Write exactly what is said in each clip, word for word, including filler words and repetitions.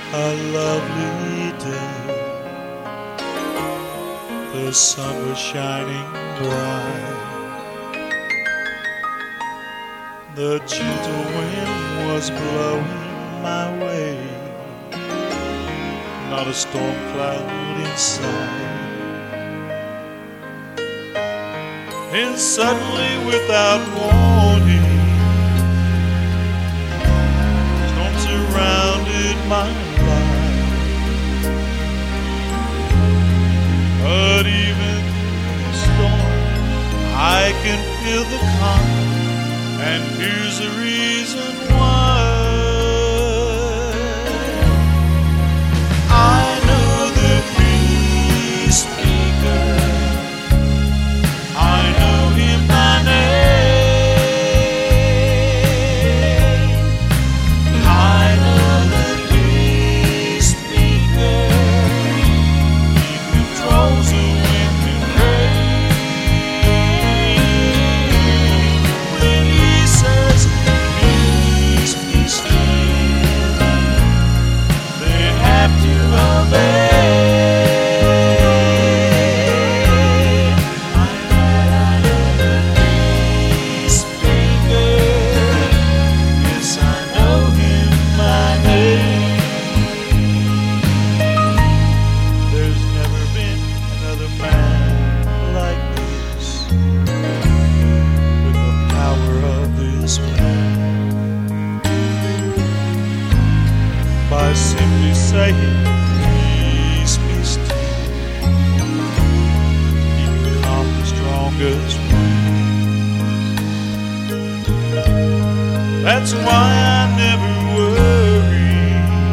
a lovely day. The sun was shining bright. The gentle wind was blowing my way. Not a storm cloud in sight. And suddenly, without warning, storm surrounded my life. But even in the storm, I can feel the calm, and here's the reason why. I know the peace speaker. I know him by name. I know the peace speaker. He controls the wind and rain. When he says, peace, be still, they have to obey. By simply saying, peace be still, he can calm the strongest winds. That's why I never worry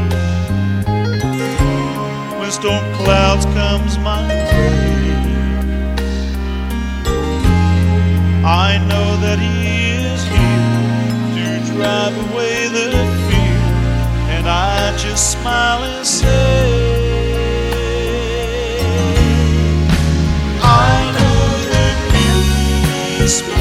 when storm clouds comes my way. I know that he is here to drive away the fear, and I just smile and say, I know that peace.